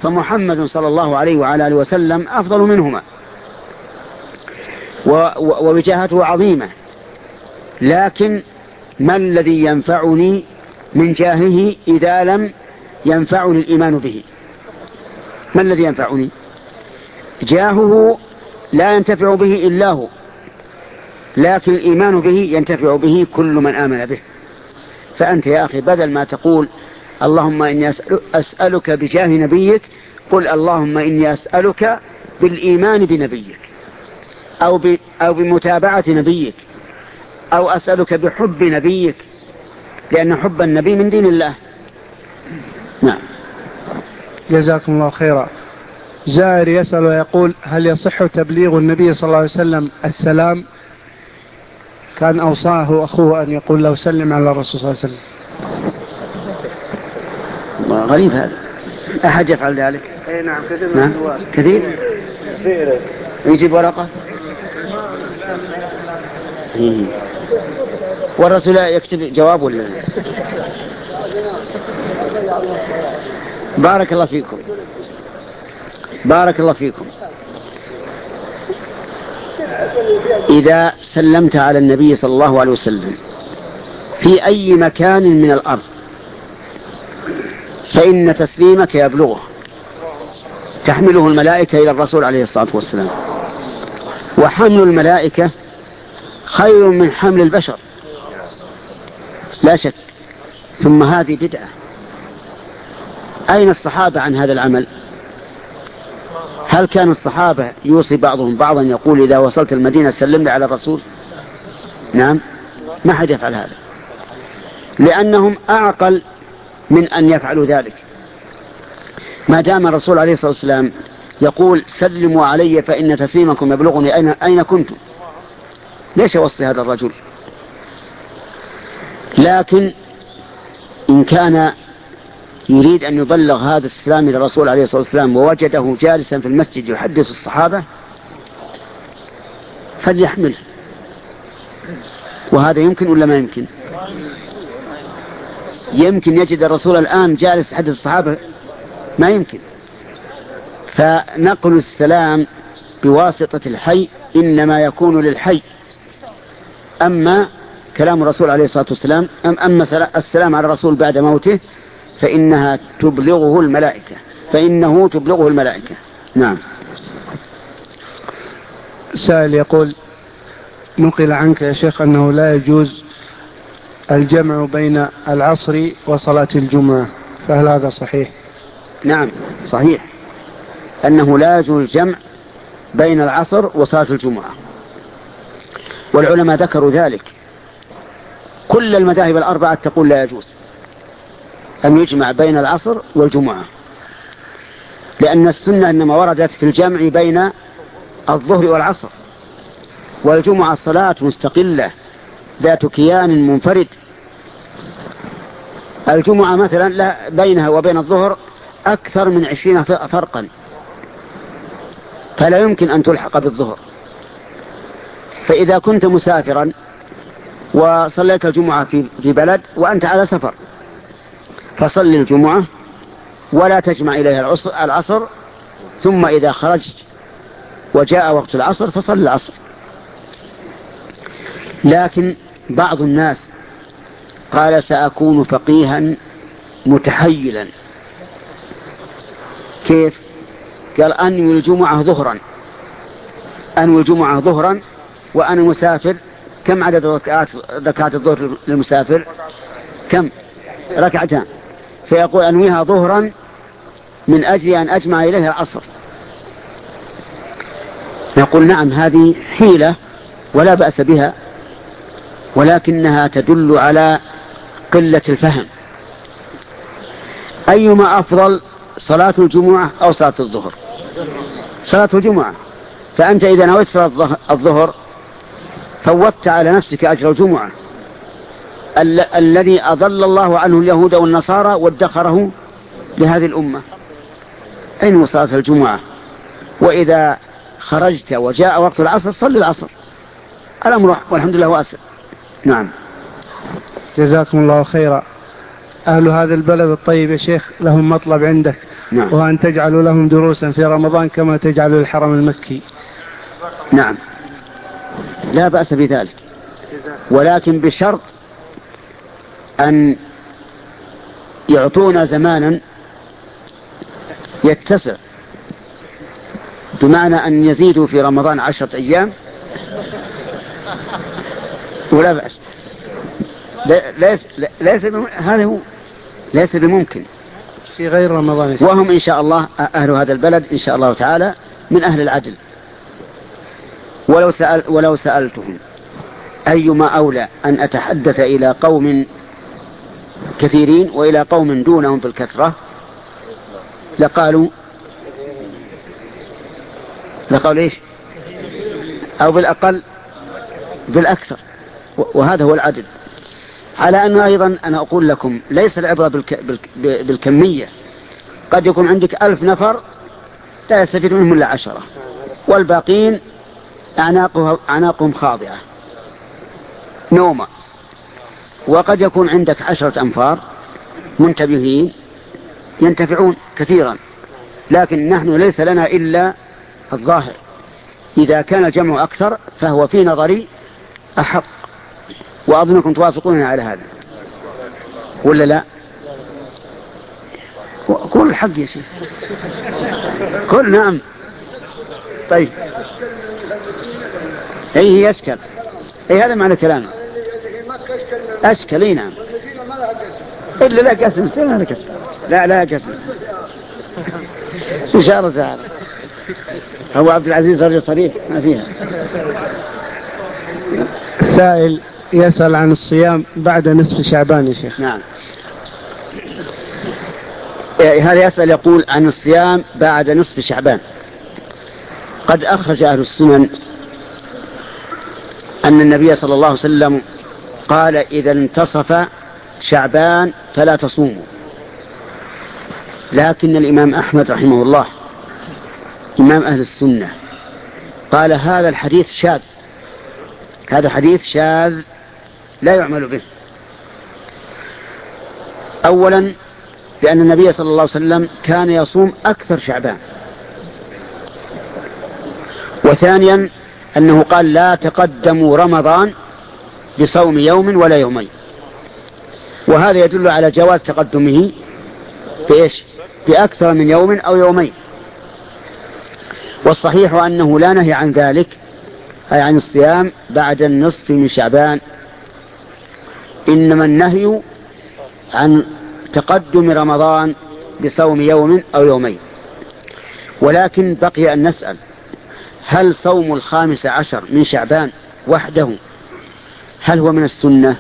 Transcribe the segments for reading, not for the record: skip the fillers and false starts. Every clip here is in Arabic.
فمحمد صلى الله عليه وعلى آله وسلم أفضل منهما، ووجاهته عظيمة. لكن ما الذي ينفعني من جاهه إذا لم ينفعني الإيمان به؟ ما الذي ينفعني؟ جاهه لا ينتفع به إلا هو، لكن الإيمان به ينتفع به كل من آمن به. فأنت يا أخي بدل ما تقول اللهم إني أسألك بجاه نبيك، قل اللهم إني أسألك بالإيمان بنبيك، أو بمتابعة نبيك، أو أسألك بحب نبيك، لأن حب النبي من دين الله. نعم. جزاكم الله خيرا. زائر يسأل ويقول: هل يصح تبليغ النبي صلى الله عليه وسلم السلام؟ كان أوصاه أخوه أن يقول له سلم على الرسول صلى الله عليه وسلم. غريب هذا، أحد يفعل ذلك؟ نعم كثير. نعم كثير. يجيب ورقة والرسول يكتب جواب ولا؟ بارك الله فيكم، بارك الله فيكم. إذا سلمت على النبي صلى الله عليه وسلم في أي مكان من الأرض فإن تسليمك يبلغه، تحمله الملائكة إلى الرسول عليه الصلاة والسلام، وحمل الملائكة خير من حمل البشر لا شك. ثم هذه بدعة. أين الصحابة عن هذا العمل؟ هل كان الصحابة يوصي بعضهم بعضا يقول إذا وصلت المدينة سلم لي على الرسول؟ نعم، ما حد يفعل هذا، لأنهم أعقل من أن يفعلوا ذلك. ما دام الرسول عليه الصلاة والسلام يقول سلموا علي فإن تسليمكم يبلغني أين كنتم، ليش وصي هذا الرجل؟ لكن إن كان يريد أن يبلغ هذا السلام إلى الرسول عليه الصلاة والسلام ووجده جالسا في المسجد يحدث الصحابة فليحمله. وهذا يمكن ولا ما يمكن؟ يمكن يجد الرسول الآن جالس يحدث الصحابة؟ ما يمكن. فنقل السلام بواسطة الحي إنما يكون للحي. أما كلام الرسول عليه الصلاة والسلام، أما السلام على الرسول بعد موته فإنه تبلغه الملائكة. نعم. سائل يقول: نقل عنك يا شيخ أنه لا يجوز الجمع بين العصر وصلاة الجمعة، فهل هذا صحيح؟ نعم صحيح، أنه لا يجوز الجمع بين العصر وصلاة الجمعة، والعلماء ذكروا ذلك. كل المذاهب الأربعة تقول لا يجوز أن يجمع بين العصر والجمعة، لأن السنة إنما وردت في الجمع بين الظهر والعصر، والجمعة صلاة مستقلة ذات كيان منفرد. الجمعة مثلا لا بينها وبين الظهر أكثر من 20 فرقا، فلا يمكن أن تلحق بالظهر. فإذا كنت مسافرا وصليت الجمعة في بلد وأنت على سفر فصل الجمعة ولا تجمع إليها العصر، ثم إذا خرجت وجاء وقت العصر فصل العصر. لكن بعض الناس قال سأكون فقيها متحيلا. كيف؟ قال أنوي الجمعة ظهرا وأنا مسافر. كم عدد ركعات الظهر للمسافر؟ كم؟ ركعتان. فيقول أنويها ظهرا من أجل أن أجمع إليها العصر. نقول نعم، هذه حيلة ولا بأس بها، ولكنها تدل على قلة الفهم. أيما أفضل، صلاة الجمعة أو صلاة الظهر؟ صلاة الجمعة. فأنت إذا نويت صلاة الظهر فوتت على نفسك أجر الجمعة الذي أضل الله عنه اليهود والنصارى وادخره لهذه الأمة. أين صلاة الجمعة؟ وإذا خرجت وجاء وقت العصر صل العصر. الأمر والحمد لله واسع. نعم. جزاكم الله خيرا. أهل هذا البلد الطيب يا شيخ لهم مطلب عندك، نعم. وأن تجعلوا لهم دروسا في رمضان كما تجعلوا الحرم المكي. نعم لا بأس بذلك، ولكن بشرط أن يعطونا زمانا يتسع، بمعنى أن يزيدوا في رمضان 10 أيام ولا بأس. هذا هو ليس بممكن في غير رمضان. وهم إن شاء الله أهل هذا البلد إن شاء الله تعالى من أهل العدل. ولو سألتهم أيما أولى أن أتحدث إلى قوم كثيرين وإلى قوم دونهم بالكثرة لقالوا إيش؟ أو بالأقل بالأكثر، وهذا هو العدل. على أنه أيضا أنا أقول لكم ليس العبرة بالكمية، قد يكون عندك 1000 نفر لا يستفيد منهم إلا 10 والباقين أعناقهم خاضعة نوما، وقد يكون عندك 10 أنفار منتبهين ينتفعون كثيرا، لكن نحن ليس لنا إلا الظاهر. إذا كان الجمع أكثر فهو في نظري أحق، وأظنكم توافقون على هذا ولا لا؟ قول الحق يا شيخ، قل نعم. طيب هي أشكل، هذا معنى كلامه، أشكل نعم، إلا لا قسم سنة قسم، لا قسم إن شاء الله تعالى. هو عبد العزيز رجل صريح ما فيها. سائل يسأل عن الصيام بعد نصف شعبان يا شيخ. نعم هذا يسأل يقول عن الصيام بعد نصف شعبان. قد أخرج أهل السنن أن النبي صلى الله عليه وسلم قال إذا انتصف شعبان فلا تصوموا، لكن الإمام أحمد رحمه الله إمام أهل السنة قال هذا الحديث شاذ، هذا حديث شاذ لا يعمل به. أولا لأن النبي صلى الله عليه وسلم كان يصوم أكثر شعبان، وثانيا أنه قال لا تقدموا رمضان بصوم يوم ولا يومين، وهذا يدل على جواز تقدمه بإيش؟ بأكثر من يوم أو يومين. والصحيح أنه لا نهي عن ذلك، أي عن الصيام بعد النصف من شعبان، إنما النهي عن تقدم رمضان بصوم يوم أو يومين. ولكن بقي أن نسأل هل صوم 15 من شعبان وحده هل هو من السنة؟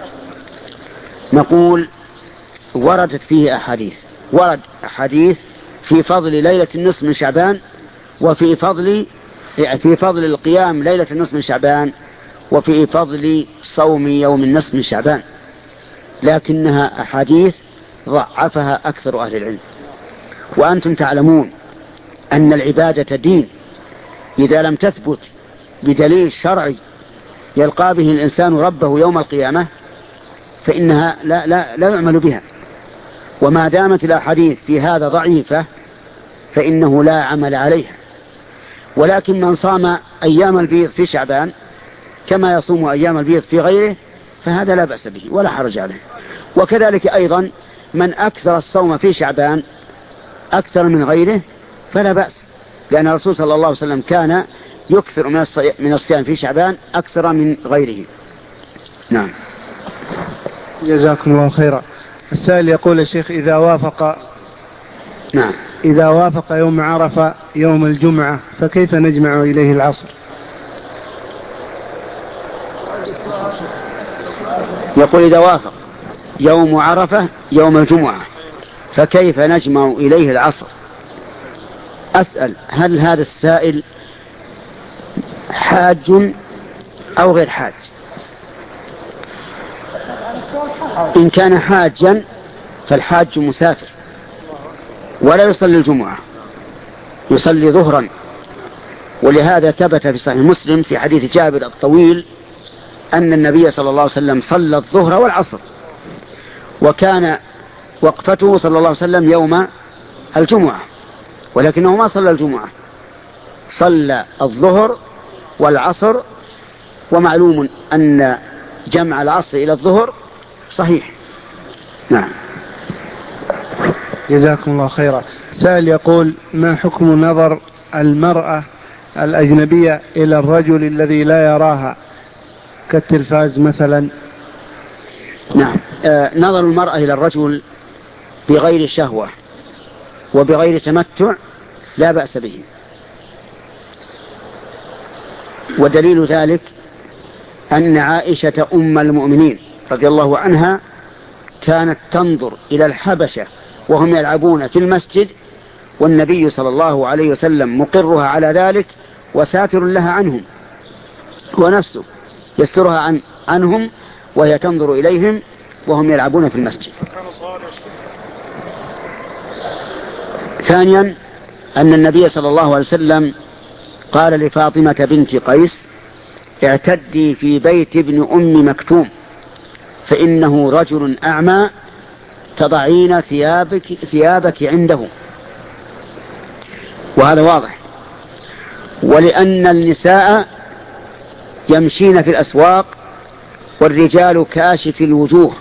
نقول وردت فيه أحاديث، ورد أحاديث في فضل ليلة النصف من شعبان، وفي فضل القيام ليلة النصف من شعبان، وفي فضل صوم يوم النصف من شعبان، لكنها أحاديث ضعفها أكثر أهل العلم. وأنتم تعلمون أن العبادة دين، إذا لم تثبت بدليل شرعي يلقى به الإنسان ربه يوم القيامة فإنها لا يعمل بها. وما دامت الأحاديث في هذا ضعيفة فإنه لا عمل عليها. ولكن من صام أيام البيض في شعبان كما يصوم أيام البيض في غيره فهذا لا بأس به ولا حرج عليه. وكذلك أيضا من أكثر الصوم في شعبان أكثر من غيره فلا بأس، لأن الرسول صلى الله عليه وسلم كان يكثر من الصيام في شعبان أكثر من غيره. نعم جزاكم الله خيرا. السائل يقول الشيخ إذا وافق يوم عرفة يوم الجمعة فكيف نجمع إليه العصر؟ يقول إذا وافق يوم عرفة يوم الجمعة فكيف نجمع إليه العصر؟ أسأل هل هذا السائل حاج أو غير حاج؟ إن كان حاجا فالحاج مسافر ولا يصلي الجمعة، يصلي ظهرا. ولهذا ثبت في صحيح مسلم في حديث جابر الطويل أن النبي صلى الله عليه وسلم صلى الظهر والعصر، وكان وقفته صلى الله عليه وسلم يوم الجمعة، ولكنه ما صلى الجمعة، صلى الظهر والعصر، ومعلوم أن جمع العصر إلى الظهر صحيح. نعم. جزاكم الله خيرا. سائل يقول: ما حكم نظر المرأة الأجنبية إلى الرجل الذي لا يراها كالتلفاز مثلا؟ نعم. نظر المرأة إلى الرجل بغير شهوة وبغير تمتع لا بأس به، ودليل ذلك أن عائشة أم المؤمنين رضي الله عنها كانت تنظر إلى الحبشة وهم يلعبون في المسجد، والنبي صلى الله عليه وسلم مقرها على ذلك وساتر لها عنهم، ونفسه يسترها عنهم وهي تنظر إليهم وهم يلعبون في المسجد. ثانيا أن النبي صلى الله عليه وسلم قال لفاطمة بنت قيس: اعتدي في بيت ابن أم مكتوم فإنه رجل أعمى تضعين ثيابك عنده. وهذا واضح. ولأن النساء يمشين في الأسواق والرجال كاشف الوجوه،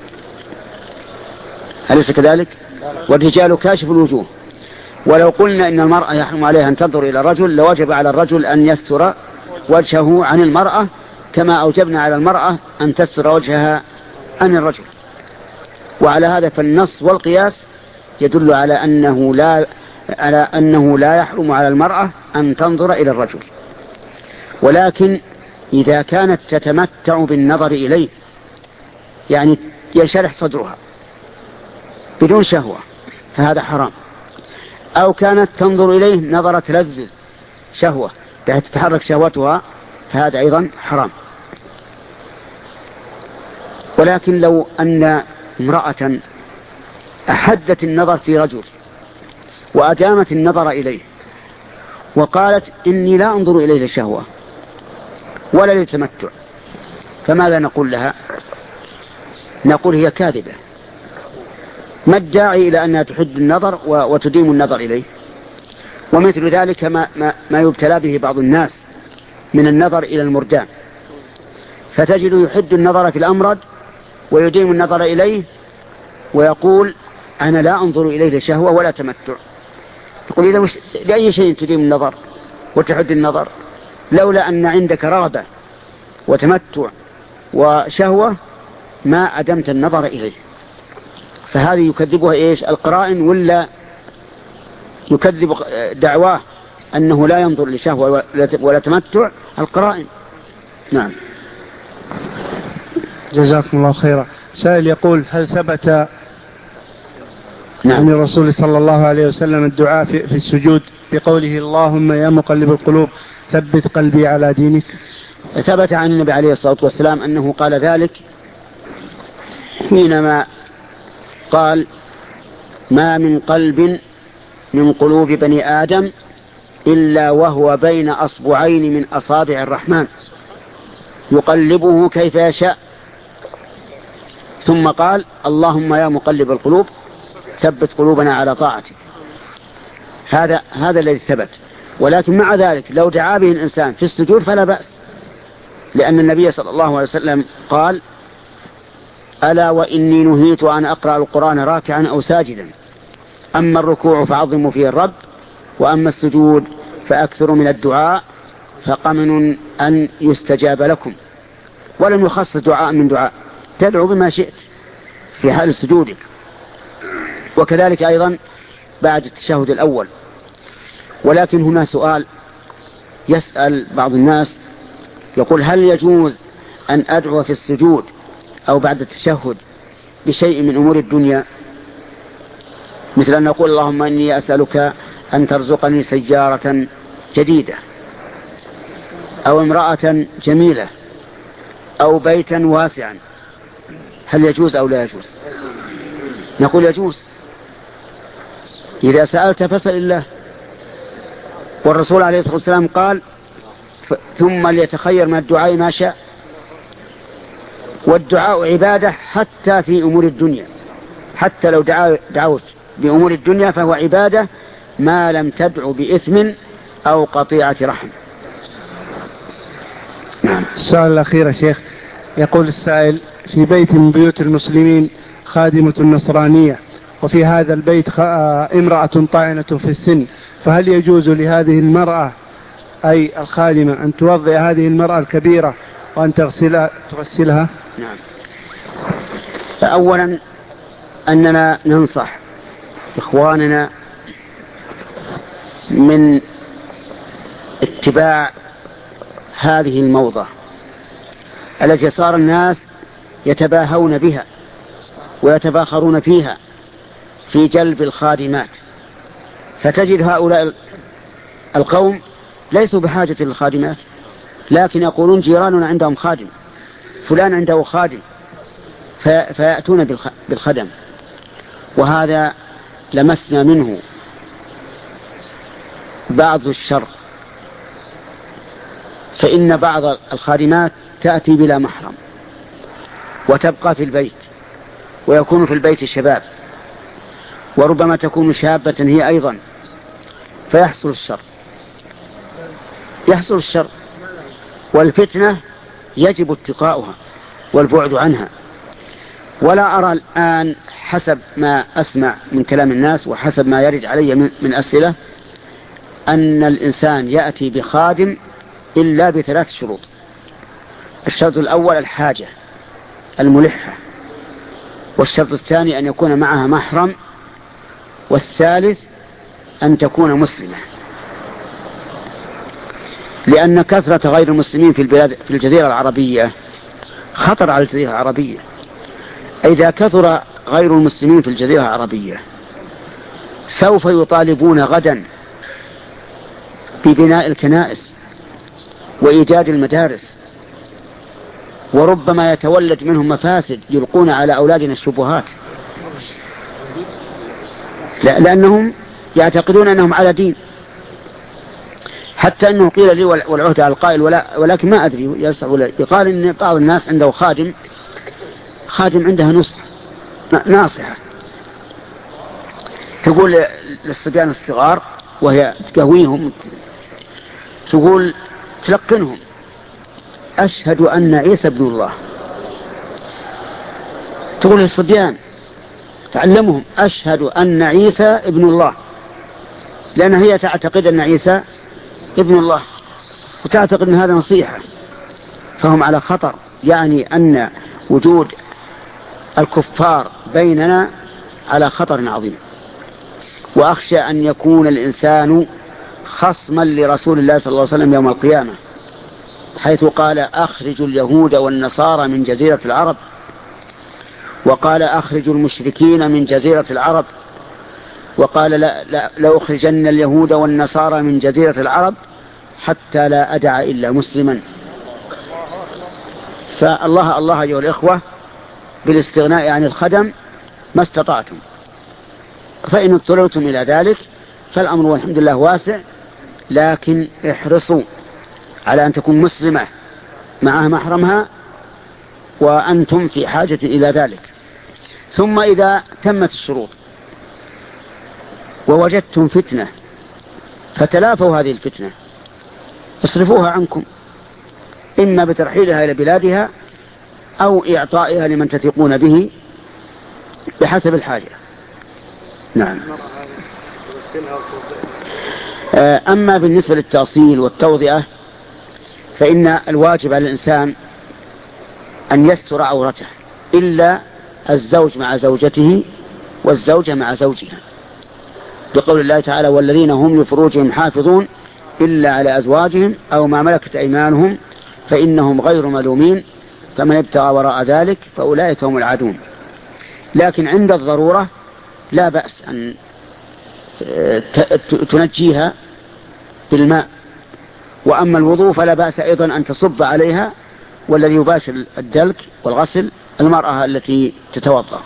أليس كذلك؟ والرجال كاشف الوجوه. ولو قلنا إن المرأة يحرم عليها أن تنظر إلى الرجل لوجب على الرجل أن يستر وجهه عن المرأة، كما أوجبنا على المرأة أن تستر وجهها عن الرجل. وعلى هذا فالنص والقياس يدل على أنه لا يحرم على المرأة أن تنظر إلى الرجل، ولكن إذا كانت تتمتع بالنظر إليه، يعني ينشرح صدرها بدون شهوة، فهذا حرام. أو كانت تنظر إليه نظرة تلذذ شهوة بحيث تتحرك شهوتها، فهذا أيضا حرام. ولكن لو أن امرأة أحدت النظر في رجل وأدامت النظر إليه وقالت: إني لا أنظر إليه للشهوة ولا للتمتع، فماذا نقول لها؟ نقول هي كاذبة. ما الداعي إلى أنها تحد النظر وتديم النظر إليه؟ ومثل ذلك ما يبتلى به بعض الناس من النظر إلى المردان، فتجد يحد النظر في الأمرد ويديم النظر إليه ويقول: أنا لا أنظر إليه لشهوة ولا تمتع. تقول: إذا لأي شيء تديم النظر وتحد النظر؟ لولا أن عندك رغبة وتمتع وشهوة ما أدمت النظر إليه. فهذه يكذبها إيش؟ القرائن، ولا يكذب دعواه أنه لا ينظر لشهوة ولا تمتع؟ القرائن. نعم. جزاكم الله خيرا. سائل يقول: هل ثبت عن الرسول صلى الله عليه وسلم الدعاء في السجود بقوله: اللهم يا مقلب القلوب ثبت قلبي على دينك؟ ثبت عن النبي عليه الصلاة والسلام أنه قال ذلك حينما قال: ما من قلب من قلوب بني آدم إلا وهو بين أصبعين من أصابع الرحمن يقلبه كيف يشاء. ثم قال: اللهم يا مقلب القلوب ثبت قلوبنا على طاعتك. هذا الذي ثبت. ولكن مع ذلك لو دعا به الإنسان في السجود فلا بأس، لأن النبي صلى الله عليه وسلم قال: ألا وإني نهيت أن أقرأ القرآن راكعا أو ساجدا، أما الركوع فعظموا فيه الرب، وأما السجود فأكثروا من الدعاء فقمن أن يستجاب لكم. ولم يخصص دعاء من دعاء، تدعو بما شئت في حال سجودك. وكذلك أيضا بعد التشهد الأول. ولكن هنا سؤال يسأل بعض الناس، يقول: هل يجوز أن أدعو في السجود أو بعد التشهد بشيء من أمور الدنيا، مثل أن نقول: اللهم إني أسألك أن ترزقني سيارة جديدة أو امرأة جميلة أو بيتا واسعا، هل يجوز أو لا يجوز؟ نقول يجوز. إذا سألت فاسأل الله، والرسول عليه الصلاة والسلام قال: ثم ليتخير من الدعاء ما شاء. والدعاء عبادة حتى في أمور الدنيا، حتى لو دعوت بأمور الدنيا فهو عبادة ما لم تدع بإثم أو قطيعة رحم. نعم. السؤال الأخير يا شيخ، يقول السائل: في بيت من بيوت المسلمين خادمة نصرانية، وفي هذا البيت امرأة طاعنة في السن، فهل يجوز لهذه المرأة أي الخادمة أن توضئ هذه المرأة الكبيرة وأن تغسلها؟ نعم. فأولا أننا ننصح إخواننا من اتباع هذه الموضة التي صار الناس يتباهون بها ويتباخرون فيها في جلب الخادمات، فتجد هؤلاء القوم ليسوا بحاجة للخادمات، لكن يقولون جيراننا عندهم خادم، فلان عنده خادم، فيأتون بالخدم، وهذا لمسنا منه بعض الشر. فإن بعض الخادمات تأتي بلا محرم وتبقى في البيت، ويكون في البيت شباب، وربما تكون شابة هي أيضا، فيحصل الشر والفتنة يجب اتقاؤها والبعد عنها. ولا أرى الآن حسب ما أسمع من كلام الناس وحسب ما يرد علي من أسئلة أن الإنسان يأتي بخادم إلا ب3 شروط. الشرط الأول الحاجة الملحة، والشرط الثاني أن يكون معها محرم، والثالث أن تكون مسلمة، لأن كثرة غير المسلمين في الجزيرة العربية خطر على الجزيرة العربية. إذا كثر غير المسلمين في الجزيرة العربية سوف يطالبون غدا ببناء الكنائس وإيجاد المدارس، وربما يتولد منهم مفاسد يلقون على أولادنا الشبهات، لأنهم يعتقدون أنهم على دين. حتى أنه قيل لي والعهد على القائل ولكن ما أدري يقال أن بعض الناس عنده خادم عندها ناصحة تقول للصبيان الصغار وهي تقويهم، تقول تلقنهم: أشهد أن عيسى ابن الله. تقول للصبيان تعلمهم: أشهد أن عيسى ابن الله، لأن هي تعتقد أن عيسى ابن الله وتعتقد أن هذا نصيحة، فهم على خطر. يعني أن وجود الكفار بيننا على خطر عظيم، وأخشى أن يكون الإنسان خصما لرسول الله صلى الله عليه وسلم يوم القيامة، حيث قال: أخرجوا اليهود والنصارى من جزيرة العرب، وقال: أخرجوا المشركين من جزيرة العرب، وقال: لا أخرجن اليهود والنصارى من جزيرة العرب حتى لا أدع إلا مسلما. فالله أيها الإخوة بالاستغناء عن الخدم ما استطعتم، فإن اضطررتم إلى ذلك فالأمر والحمد لله واسع، لكن احرصوا على أن تكون مسلمة معها محرمها وأنتم في حاجة إلى ذلك. ثم إذا تمت الشروط ووجدتم فتنة فتلافوا هذه الفتنة، اصرفوها عنكم، إما بترحيلها إلى بلادها أو إعطائها لمن تثقون به بحسب الحاجة. نعم. أما بالنسبة للتأصيل والتوضئة فإن الواجب على الإنسان أن يستر عورته، إلا الزوج مع زوجته والزوجة مع زوجها، بقول الله تعالى: والذين هم لفروجهم حافظون إلا على أزواجهم أو ما ملكت أيمانهم فإنهم غير ملومين فمن ابتغى وراء ذلك فأولئك هم العادون. لكن عند الضرورة لا بأس أن تنجيها بالماء، وأما الوضوء فلا بأس أيضا أن تصب عليها، والذي يباشر الدلك والغسل المرأة التي تتوضأ.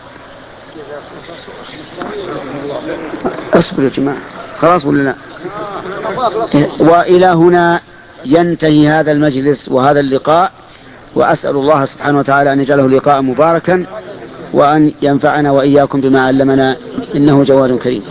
اصبر يا جماعة، خلاص ولا لا؟ وإلى هنا ينتهي هذا المجلس وهذا اللقاء، وأسأل الله سبحانه وتعالى أن يجعله لقاء مباركا، وأن ينفعنا وإياكم بما علمنا. إنه جواد كريم.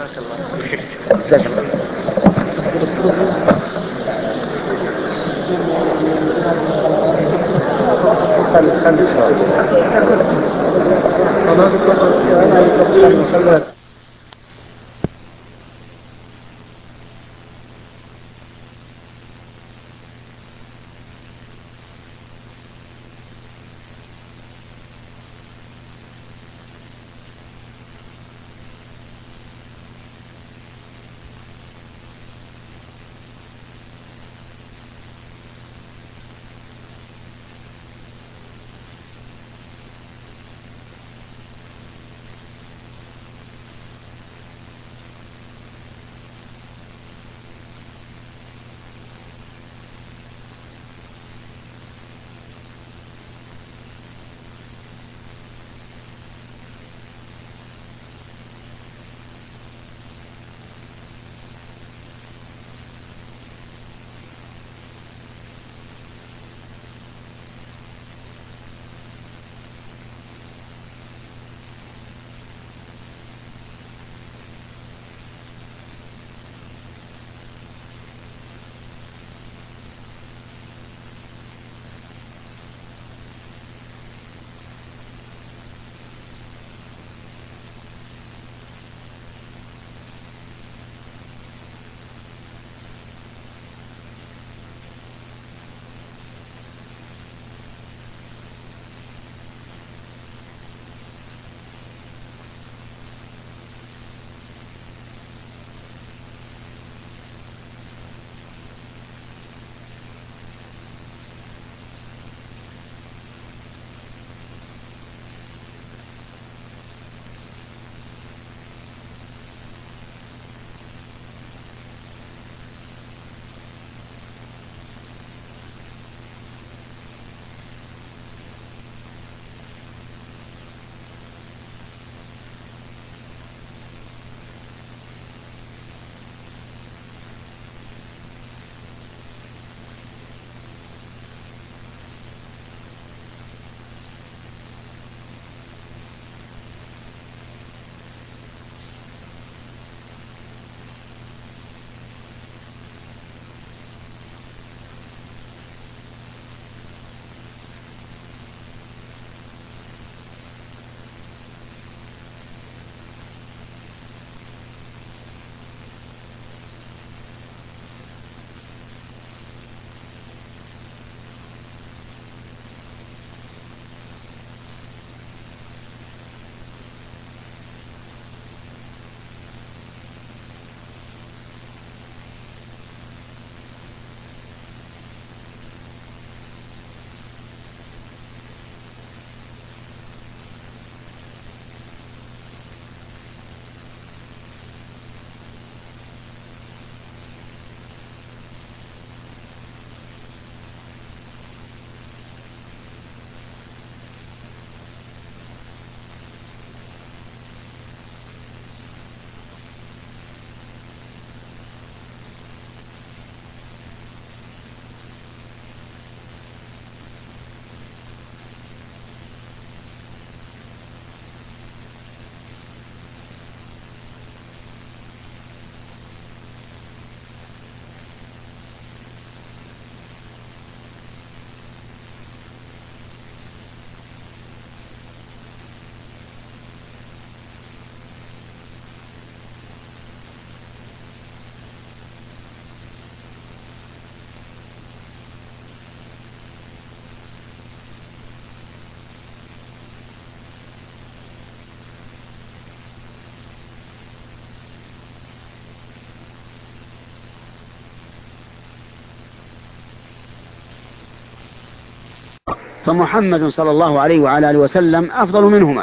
فمحمد صلى الله عليه وعلى آله وسلم أفضل منهما،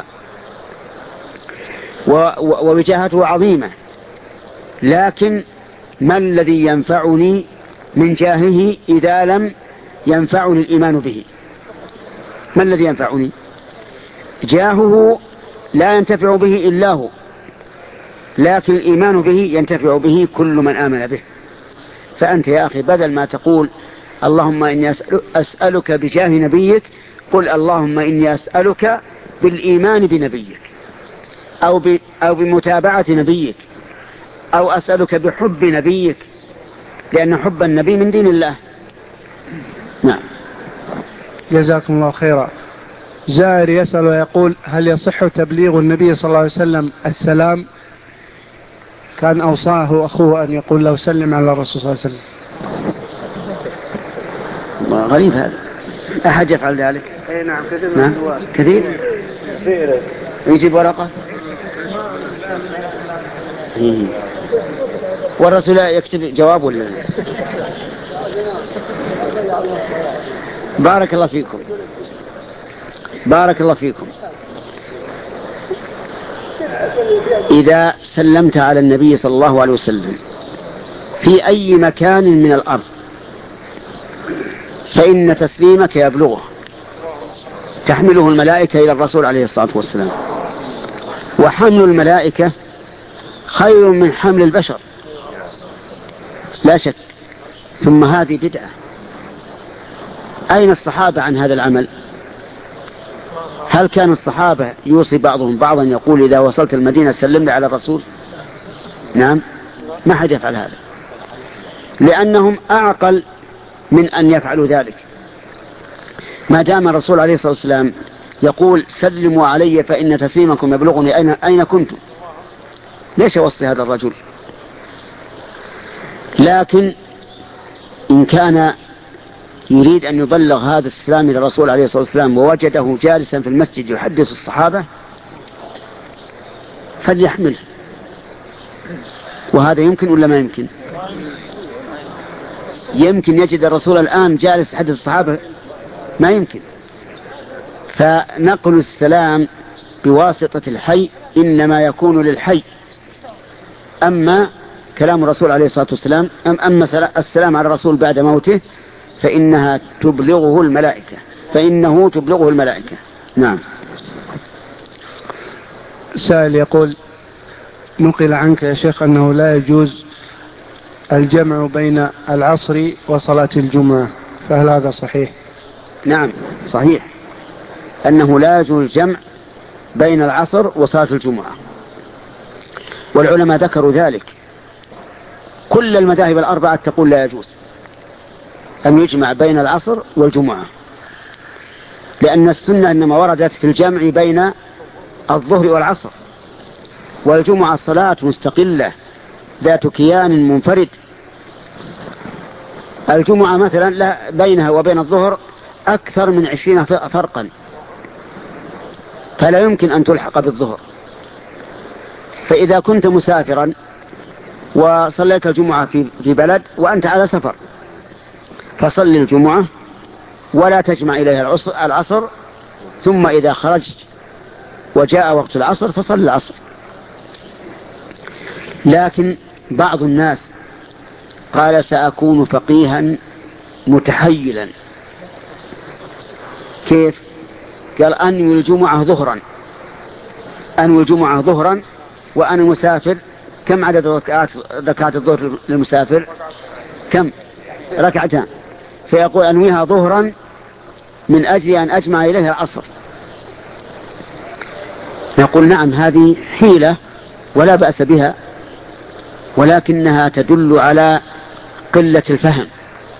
ووجاهته عظيمة. لكن ما الذي ينفعني من جاهه إذا لم ينفعني الإيمان به؟ ما الذي ينفعني؟ جاهه لا ينتفع به إلا هو، لكن الإيمان به ينتفع به كل من آمن به. فأنت يا أخي بدل ما تقول اللهم إني أسألك بجاه نبيك، قل اللهم إني أسألك بالإيمان بنبيك. أو بمتابعة نبيك، أو أسألك بحب نبيك، لأن حب النبي من دين الله. نعم. جزاكم الله خيرا. زائر يسأل ويقول: هل يصح تبليغ النبي صلى الله عليه وسلم السلام؟ كان أوصاه أخوه أن يقول له سلم على الرسول صلى الله عليه وسلم. غريب هذا، أحد يفعل ذلك؟ نعم كثير. نعم كثير. يجيب ورقة والرسول يكتب جواب ولا؟ بارك الله فيكم، بارك الله فيكم. إذا سلمت على النبي صلى الله عليه وسلم في أي مكان من الأرض فإن تسليمك يبلغه، تحمله الملائكة إلى الرسول عليه الصلاة والسلام، وحمل الملائكة خير من حمل البشر لا شك. ثم هذه بدعة. أين الصحابة عن هذا العمل؟ هل كان الصحابة يوصي بعضهم بعضا يقول إذا وصلت المدينة سلم لي على الرسول؟ نعم، ما حد يفعل هذا، لأنهم أعقل من أن يفعلوا ذلك. ما دام الرسول عليه الصلاة والسلام يقول سلموا علي فإن تسليمكم يبلغني أين كنتم، ليش وصي هذا الرجل؟ لكن إن كان يريد أن يبلغ هذا السلام إلى الرسول عليه الصلاة والسلام ووجده جالسا في المسجد يحدث الصحابة فليحمله. وهذا يمكن ولا ما يمكن؟ يمكن يجد الرسول الآن جالس يحدث الصحابة؟ ما يمكن. فنقل السلام بواسطة الحي إنما يكون للحي. أما كلام الرسول عليه الصلاة والسلام أما السلام على الرسول بعد موته فإنه تبلغه الملائكة. نعم. سائل يقول: نقل عنك يا شيخ أنه لا يجوز الجمع بين العصر وصلاة الجمعة، فهل هذا صحيح؟ نعم صحيح، أنه لا يجوز الجمع بين العصر وصلاة الجمعة، والعلماء ذكروا ذلك. كل المذاهب الأربعة تقول لا يجوز أن يجمع بين العصر والجمعة، لأن السنة إنما وردت في الجمع بين الظهر والعصر، والجمعة صلاة مستقلة ذات كيان منفرد. الجمعة مثلا لا بينها وبين الظهر أكثر من 20 فرقا، فلا يمكن أن تلحق بالظهر. فإذا كنت مسافرا وصليت الجمعة في بلد وأنت على سفر فصل الجمعة ولا تجمع إليها العصر، ثم إذا خرجت وجاء وقت العصر فصل العصر. لكن بعض الناس قال سأكون فقيها متحيلا. كيف؟ قال أنوي الجمعة ظهرا وأنا مسافر. كم عدد ركعات الظهر للمسافر؟ كم؟ ركعتان. فيقول أنويها ظهرا من أجل أن أجمع إليها العصر. نقول نعم، هذه حيلة ولا بأس بها، ولكنها تدل على قلة الفهم.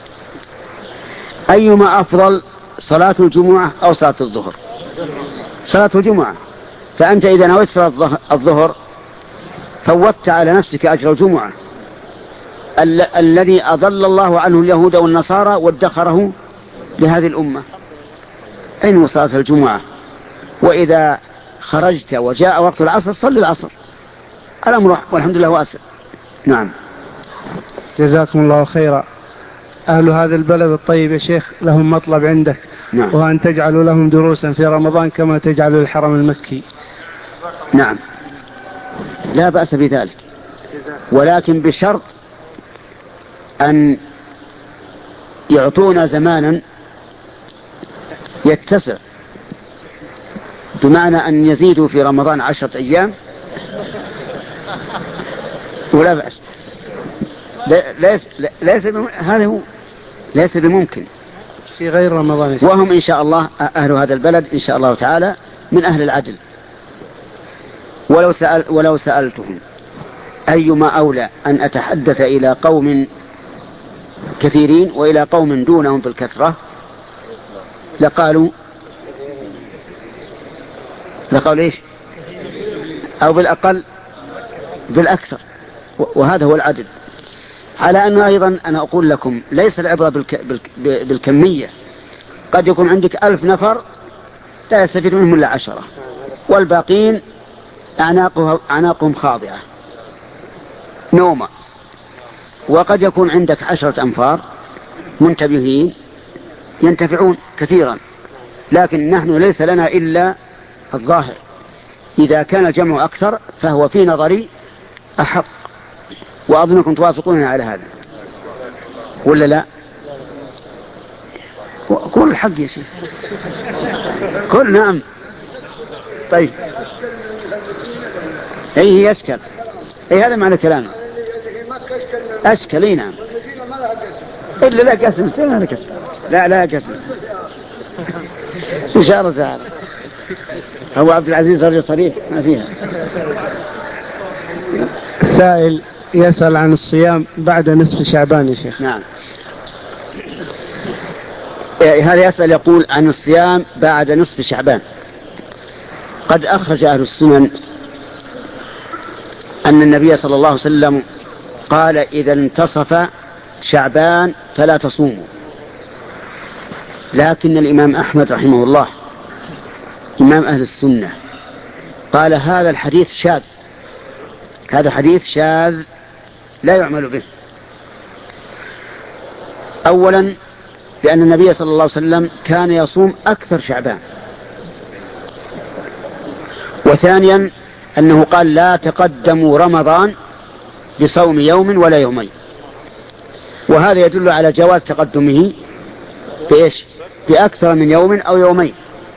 أيما أفضل، صلاة الجمعة أو صلاة الظهر؟ صلاة الجمعة. فأنت إذا نويت صلاة الظهر فوتت على نفسك أجر الجمعة الذي أضل الله عنه اليهود والنصارى وادخره لهذه الأمة. أين صلاة الجمعة؟ وإذا خرجت وجاء وقت العصر صل العصر. الأمر والحمد لله واسع. نعم. جزاكم الله خيرا. أهل هذا البلد الطيب يا شيخ لهم مطلب عندك. نعم. وأن تجعلوا لهم دروسا في رمضان كما تجعلوا الحرم المكي. نعم لا بأس بذلك، ولكن بشرط أن يعطونا زمانا يتسع، بمعنى أن يزيدوا في رمضان 10 أيام ولا بأس. هذا هو ليس بممكن في غير رمضان. وهم إن شاء الله أهل هذا البلد إن شاء الله تعالى من أهل العدل. ولو سألتهم أيما أولى أن أتحدث إلى قوم كثيرين وإلى قوم دونهم بالكثرة لقالوا إيش؟ أو بالأقل بالأكثر، وهذا هو العدل. على أنه أيضا أنا أقول لكم ليس العبرة بالكمية، قد يكون عندك 1000 نفر لا يستفيد منهم إلا 10 والباقين أعناقهم خاضعة نوما، وقد يكون عندك 10 أنفار منتبهين ينتفعون كثيرا، لكن نحن ليس لنا إلا الظاهر. إذا كان الجمع أكثر فهو في نظري أحق، وأظنكم توافقون على هذا ولا لا؟ قول الحق يا شيخ، قل نعم. طيب هي أشكل، هذا معنى كلامه، أشكل نعم، إلا لا قسم سنة قسم، لا قسم إشارة تعالى. هو عبد العزيز رجل صريح ما فيها. سائل يسأل عن الصيام بعد نصف شعبان يا شيخ. نعم، هذا يسأل يقول عن الصيام بعد نصف شعبان. قد أخرج أهل السنن أن النبي صلى الله عليه وسلم قال إذا انتصف شعبان فلا تصوموا، لكن الإمام أحمد رحمه الله إمام أهل السنة قال هذا الحديث شاذ، هذا حديث شاذ لا يعمل به. أولا لأن النبي صلى الله عليه وسلم كان يصوم أكثر شعبان، وثانيا أنه قال لا تقدموا رمضان بصوم يوم ولا يومين، وهذا يدل على جواز تقدمه بإيش؟ بأكثر من يوم أو يومين.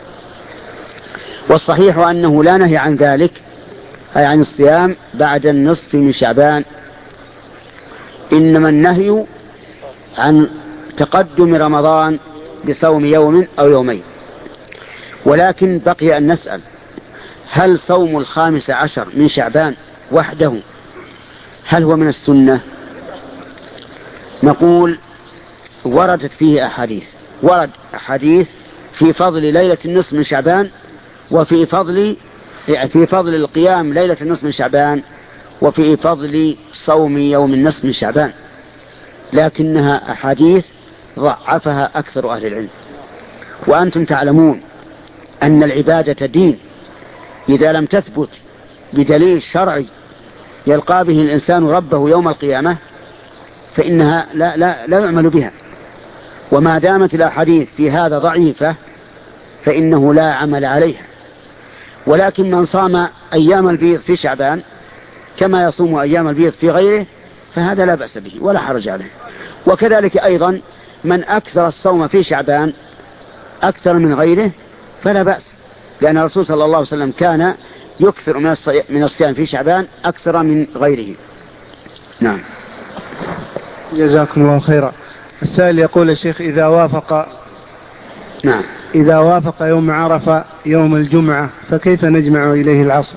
والصحيح أنه لا نهي عن ذلك، أي عن الصيام بعد النصف من شعبان، إنما النهي عن تقدم رمضان بصوم يوم أو يومين. ولكن بقي أن نسأل هل صوم 15 من شعبان وحده هل هو من السنة؟ نقول وردت فيه أحاديث، ورد أحاديث في فضل ليلة النصف من شعبان، وفي فضل القيام ليلة النصف من شعبان، وفي فضل صوم يوم النصف من شعبان، لكنها أحاديث ضعفها أكثر أهل العلم. وأنتم تعلمون أن العبادة دين، إذا لم تثبت بدليل شرعي يلقى به الإنسان ربه يوم القيامة فإنها لا يعمل بها. وما دامت الأحاديث في هذا ضعيفة فإنه لا عمل عليها. ولكن من صام أيام البيض في شعبان كما يصوم أيام البيض في غيره فهذا لا بأس به ولا حرج عليه. وكذلك أيضا من أكثر الصوم في شعبان أكثر من غيره فلا بأس، لأن الرسول صلى الله عليه وسلم كان يكثر من الصيام في شعبان أكثر من غيره. نعم. جزاكم الله خيرا. السائل يقول الشيخ إذا وافق يوم عرفة يوم الجمعة فكيف نجمع إليه العصر؟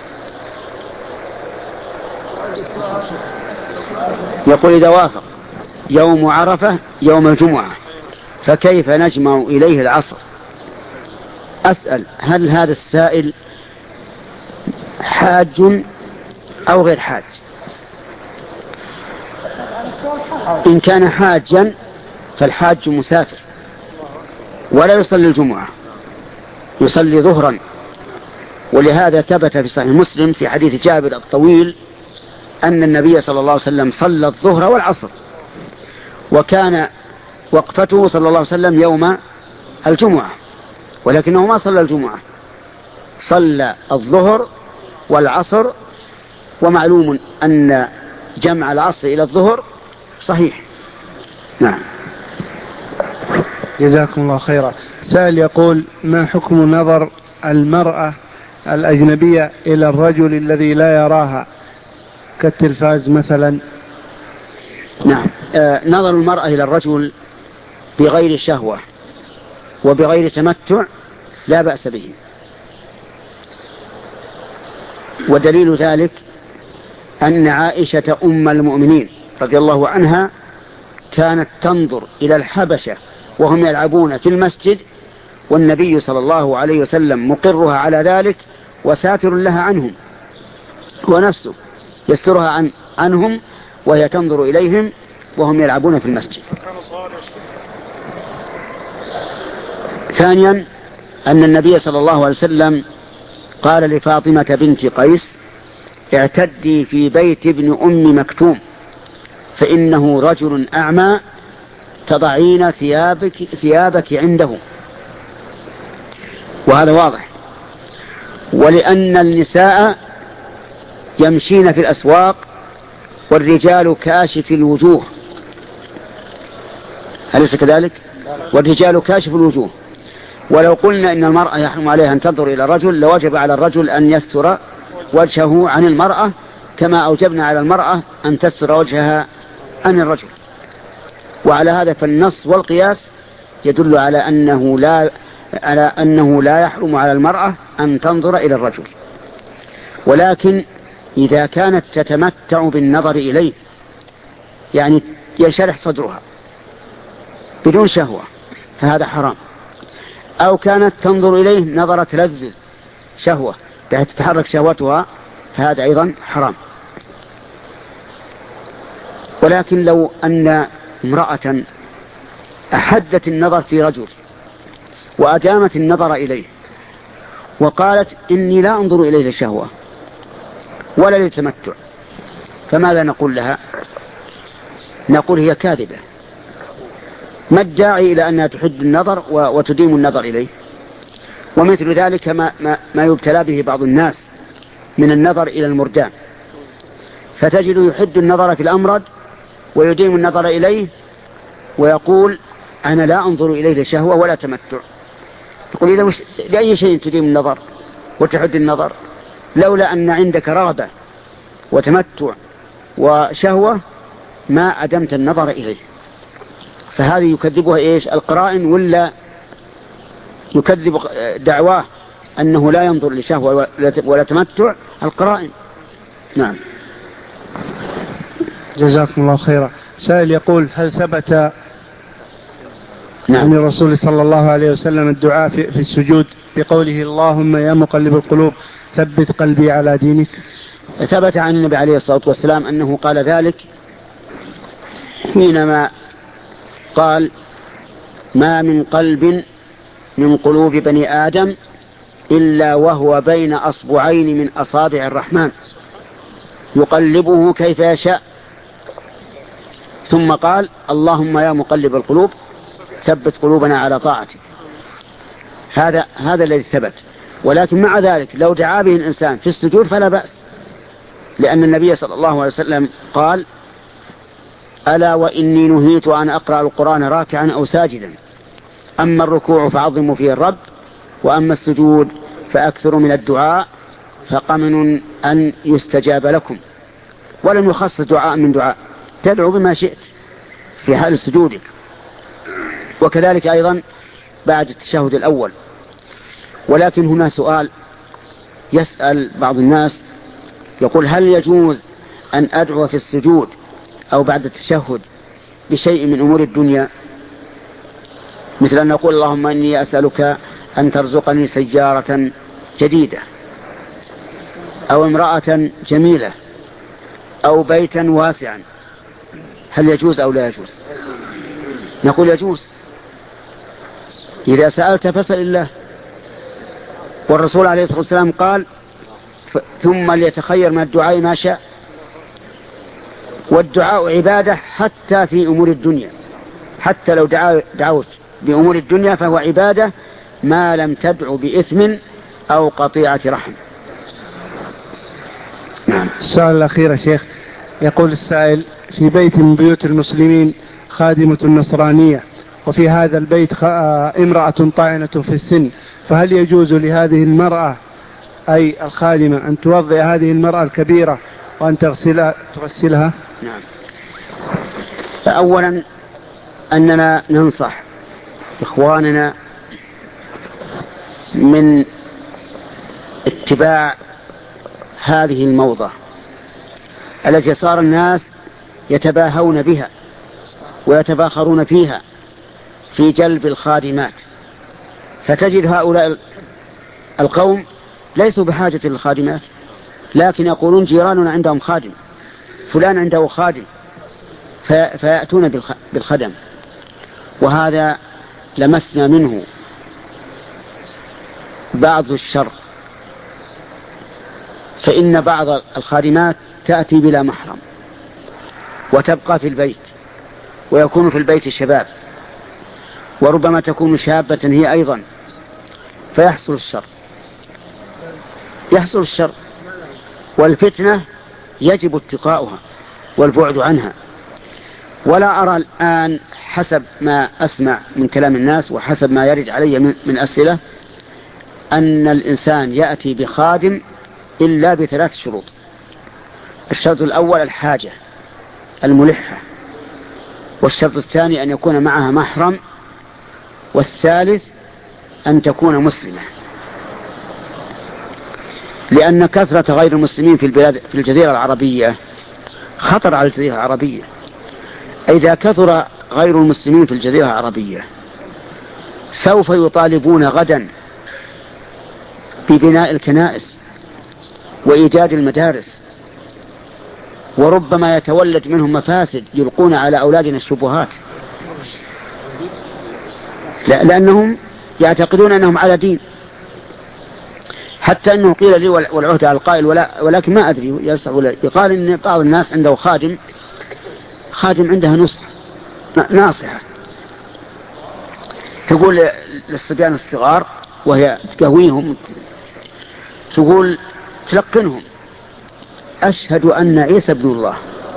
يقول إذا وافق يوم عرفة يوم الجمعة فكيف نجمع إليه العصر؟ أسأل هل هذا السائل حاج أو غير حاج؟ إن كان حاجا فالحاج مسافر ولا يصلي الجمعة، يصلي ظهرا، ولهذا ثبت في صحيح مسلم في حديث جابر الطويل أن النبي صلى الله عليه وسلم صلى الظهر والعصر، وكان وقفته صلى الله عليه وسلم يوم الجمعة، ولكنه ما صلى الجمعة، صلى الظهر والعصر. ومعلوم أن جمع العصر إلى الظهر صحيح. نعم. جزاكم الله خيرا. سائل يقول ما حكم نظر المرأة الأجنبية إلى الرجل الذي لا يراها كالتلفاز مثلا؟ نعم. نظر المرأة إلى الرجل بغير شهوة وبغير تمتع لا بأس به، ودليل ذلك أن عائشة أم المؤمنين رضي الله عنها كانت تنظر إلى الحبشة وهم يلعبون في المسجد، والنبي صلى الله عليه وسلم مقرها على ذلك وساتر لها عنهم، ونفسه يسترها عنهم وهي تنظر إليهم وهم يلعبون في المسجد. ثانيا أن النبي صلى الله عليه وسلم قال لفاطمة بنت قيس: اعتدي في بيت ابن أم مكتوم فإنه رجل أعمى تضعين ثيابك عنده. وهذا واضح. ولأن النساء يمشين في الأسواق والرجال كاشف الوجوه، أليس كذلك؟ والرجال كاشف الوجوه. ولو قلنا إن المرأة يحرم عليها أن تنظر إلى الرجل لوجب على الرجل أن يستر وجهه عن المرأة، كما أوجبنا على المرأة أن تستر وجهها عن الرجل. وعلى هذا فالنص والقياس يدل على أنه لا يحرم على المرأة أن تنظر إلى الرجل، ولكن إذا كانت تتمتع بالنظر إليه، يعني ينشرح صدرها بدون شهوة، فهذا حرام. أو كانت تنظر إليه نظرة لذة شهوة بحيث تتحرك شهوتها، فهذا أيضا حرام. ولكن لو أن امرأة أحدت النظر في رجل وأدامت النظر إليه وقالت إني لا أنظر إليه لشهوة ولا للتمتع، فماذا نقول لها؟ نقول هي كاذبة. ما الداعي إلى أنها تحد النظر وتديم النظر إليه؟ ومثل ذلك ما يبتلى به بعض الناس من النظر إلى المردان، فتجد يحد النظر في الأمرد ويديم النظر إليه ويقول أنا لا أنظر إليه لشهوة ولا تمتع. تقول إذا لأي شيء تديم النظر وتحد النظر؟ لولا أن عندك رغبة وتمتع وشهوة ما أدمت النظر إليه. فهذه يكذبها إيش؟ القرائن، ولا يكذب دعواه أنه لا ينظر لشهوة ولا تمتع؟ القرائن. نعم. جزاكم الله خيرا. سائل يقول: هل ثبت عن الرسول صلى الله عليه وسلم الدعاء في السجود بقوله اللهم يا مقلب القلوب ثبت قلبي على دينك؟ ثبت عن النبي عليه الصلاة والسلام أنه قال ذلك حينما قال: ما من قلب من قلوب بني آدم إلا وهو بين أصبعين من أصابع الرحمن يقلبه كيف يشاء. ثم قال: اللهم يا مقلب القلوب ثبت قلوبنا على طاعتك. هذا الذي ثبت. ولكن مع ذلك لو دعا به الإنسان في السجود فلا بأس، لأن النبي صلى الله عليه وسلم قال: ألا وإني نهيت أن أقرأ القرآن راكعا أو ساجدا، أما الركوع فعظموا فيه الرب، وأما السجود فأكثروا من الدعاء فقمن أن يستجاب لكم. ولم يخصص دعاء من دعاء، تدعو بما شئت في حال سجودك. وكذلك أيضا بعد التشهد الأول. ولكن هنا سؤال يسأل بعض الناس يقول: هل يجوز أن أدعو في السجود أو بعد التشهد بشيء من أمور الدنيا، مثل أن نقول اللهم إني أسألك أن ترزقني سيارة جديدة أو امرأة جميلة أو بيتا واسعا؟ هل يجوز أو لا يجوز؟ نقول يجوز. إذا سألت فاسأل الله، والرسول عليه الصلاة والسلام قال: ثم ليتخير من الدعاء ما شاء. والدعاء عبادة حتى في أمور الدنيا، حتى لو دعوت بأمور الدنيا فهو عبادة ما لم تدعو بإثم أو قطيعة رحم. السؤال الأخير يا شيخ، يقول السائل: في بيت من بيوت المسلمين خادمة نصرانية، وفي هذا البيت امرأة طاعنة في السن، فهل يجوز لهذه المرأة أي الخادمة أن توضئ هذه المرأة الكبيرة وأن تغسلها؟ نعم. فأولا أننا ننصح إخواننا من اتباع هذه الموضة التي صار الناس يتباهون بها ويتباخرون فيها في جلب الخادمات، فتجد هؤلاء القوم ليسوا بحاجة للخادمات، لكن يقولون جيراننا عندهم خادم، فلان عنده خادم، فيأتون بالخدم. وهذا لمسنا منه بعض الشر، فإن بعض الخادمات تأتي بلا محرم وتبقى في البيت، ويكون في البيت شباب، وربما تكون شابة هي أيضا، فيحصل الشر والفتنة يجب اتقاؤها والبعد عنها. ولا أرى الآن حسب ما أسمع من كلام الناس وحسب ما يرد علي من أسئلة أن الإنسان يأتي بخادم إلا ب3 شروط. الشرط الأول الحاجة الملحة، والشرط الثاني أن يكون معها محرم، والثالث أن تكون مسلمة، لأن كثرة غير المسلمين في الجزيرة العربية خطر على الجزيرة العربية. إذا كثر غير المسلمين في الجزيرة العربية سوف يطالبون غدا ببناء الكنائس وإيجاد المدارس، وربما يتولد منهم مفاسد يلقون على أولادنا الشبهات، لأنهم يعتقدون أنهم على دين. حتى أنه قيل لي والعهد على القائل ولكن ما أدري يقال أن بعض الناس عنده خادم عندها ناصحة تقول للصبيان الصغار وهي تقويهم، تقول تلقنهم أشهد أن عيسى ابن الله.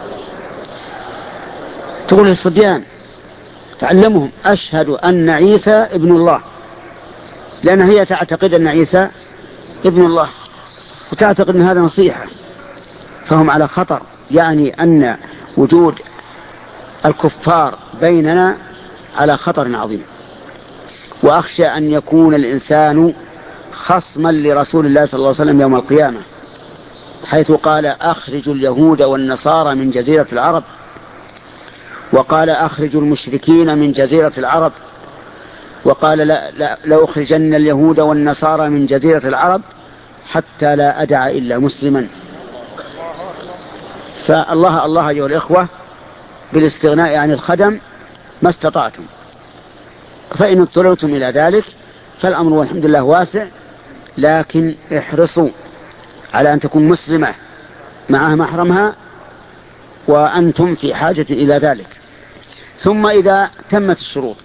تقول للصبيان تعلمهم أشهد أن عيسى ابن الله، لأن هي تعتقد أن عيسى ابن الله وتعتقد أن هذا نصيحة، فهم على خطر. يعني أن وجود الكفار بيننا على خطر عظيم، وأخشى أن يكون الإنسان خصما لرسول الله صلى الله عليه وسلم يوم القيامة، حيث قال أخرجوا اليهود والنصارى من جزيرة العرب، وقال أخرجوا المشركين من جزيرة العرب، وقال لا أخرجن اليهود والنصارى من جزيرة العرب حتى لا أدع إلا مسلما. فالله أيها الإخوة بالاستغناء عن الخدم ما استطعتم، فإن اضطررتم إلى ذلك فالأمر والحمد لله واسع، لكن احرصوا على أن تكون مسلمة معها محرمها وأنتم في حاجة إلى ذلك. ثم إذا تمت الشروط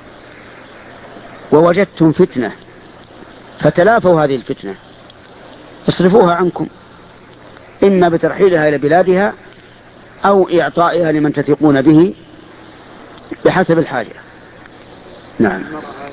ووجدتم فتنة فتلافوا هذه الفتنة، اصرفوها عنكم، إما بترحيلها إلى بلادها أو إعطائها لمن تثقون به بحسب الحاجة. نعم.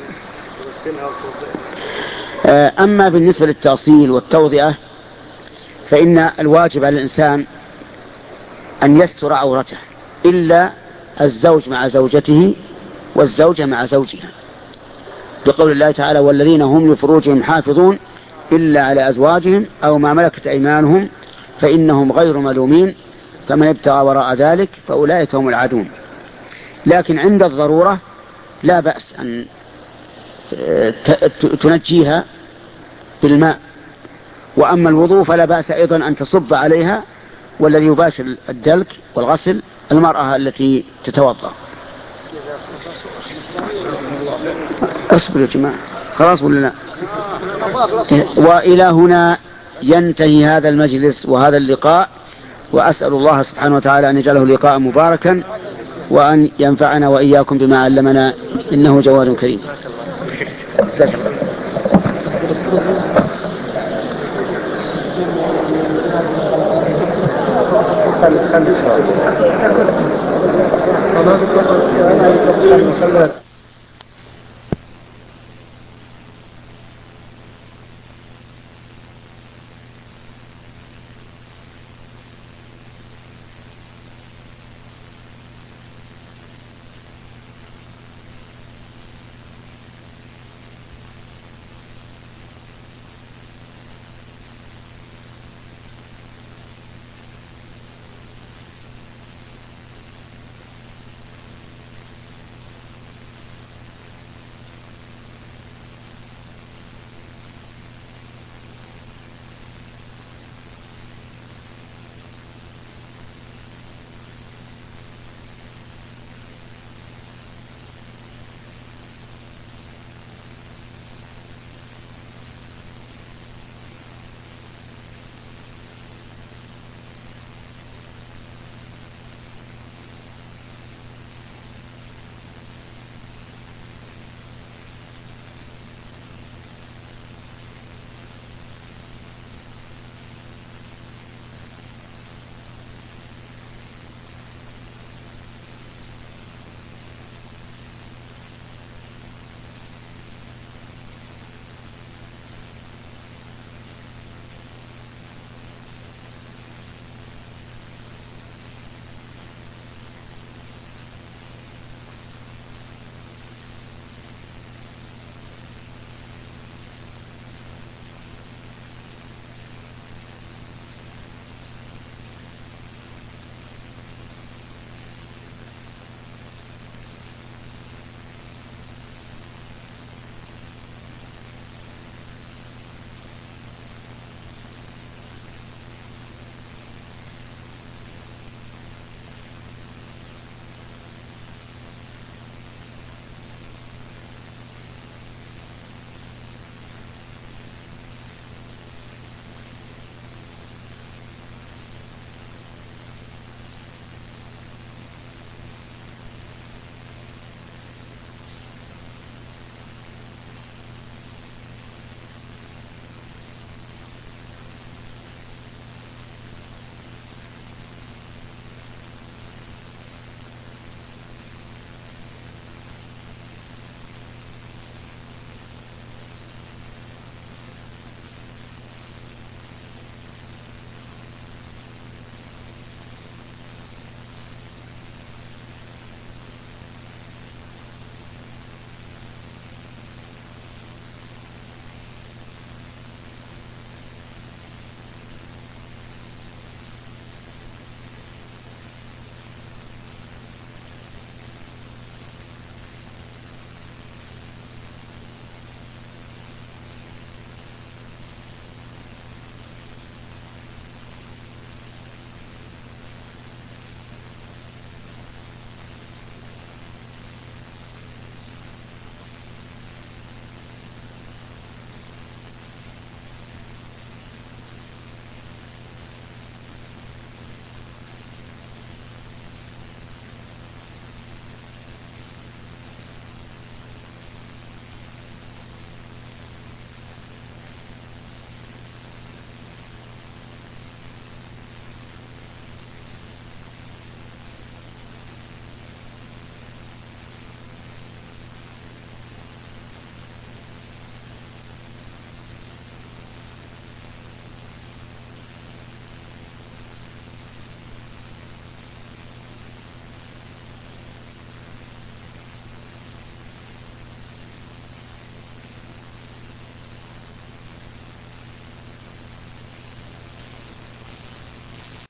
أما بالنسبة للتأصيل والتوضئة فإن الواجب على الإنسان أن يستر عورته، إلا الزوج مع زوجته والزوجة مع زوجها، بقول الله تعالى والذين هم لفروجهم حافظون إلا على أزواجهم أو ما ملكت أيمانهم فإنهم غير ملومين فمن ابتغى وراء ذلك فأولئك هم العادون. لكن عند الضرورة لا بأس أن تنجيها بالماء، وأما الوضوء فلا بأس أيضا أن تصب عليها، والذي يباشر الدلك والغسل المرأة التي تتوضأ. اصبر يا جماعة، خلاص ولا لا؟ وإلى هنا ينتهي هذا المجلس وهذا اللقاء، وأسأل الله سبحانه وتعالى أن يجعله لقاء مباركا وأن ينفعنا وإياكم بما علمنا، إنه جواد كريم. خلص